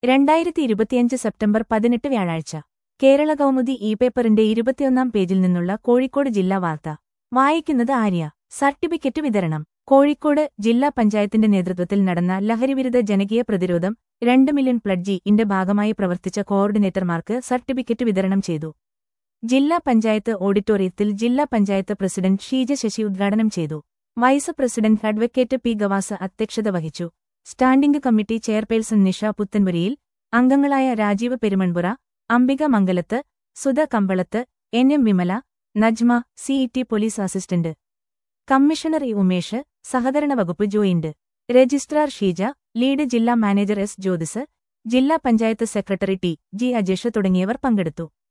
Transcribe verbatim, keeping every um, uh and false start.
രണ്ടായിരത്തി ഇരുപത്തിയഞ്ച് സെപ്റ്റംബർ പതിനെട്ട് വ്യാഴാഴ്ച കേരള കൗമുദി ഇ പേപ്പറിന്റെ ഇരുപത്തിയൊന്നാം പേജിൽ നിന്നുള്ള കോഴിക്കോട് ജില്ലാ വാർത്ത വായിക്കുന്നത് ആര്യ. സർട്ടിഫിക്കറ്റ് വിതരണം. കോഴിക്കോട് ജില്ലാ പഞ്ചായത്തിന്റെ നേതൃത്വത്തിൽ നടന്ന ലഹരിവിരുദ്ധ ജനകീയ പ്രതിരോധം രണ്ട് മില്യൺ പ്ലഡ്ജി ഇന്റെ ഭാഗമായി പ്രവർത്തിച്ച കോർഡിനേറ്റർമാർക്ക് സർട്ടിഫിക്കറ്റ് വിതരണം ചെയ്തു. ജില്ലാ പഞ്ചായത്ത് ഓഡിറ്റോറിയത്തിൽ ജില്ലാ പഞ്ചായത്ത് പ്രസിഡന്റ് ഷീജ ശശി ഉദ്ഘാടനം ചെയ്തു. Vice president advocate P Gavasa അധ്യക്ഷത വഹിച്ചു. Standing committee chairperson Nisha Puthanpurayil, അംഗങ്ങളായ Rajeev Perumanpura, Ambika Mangalath, Sudha Kambalath, N M Vimala, Najma, C E T police assistant commissioner E Umesh, സഹകരണ വകുപ്പ് ജോയിന്റ് രജിസ്ട്രാർ ഷീജ, ലീഡ് ജില്ലാ മാനേജർ എസ് ജ്യോതിസ്, ജില്ലാ panchayat secretary T G Ajesh തുടങ്ങിയവർ പങ്കെടുത്തു.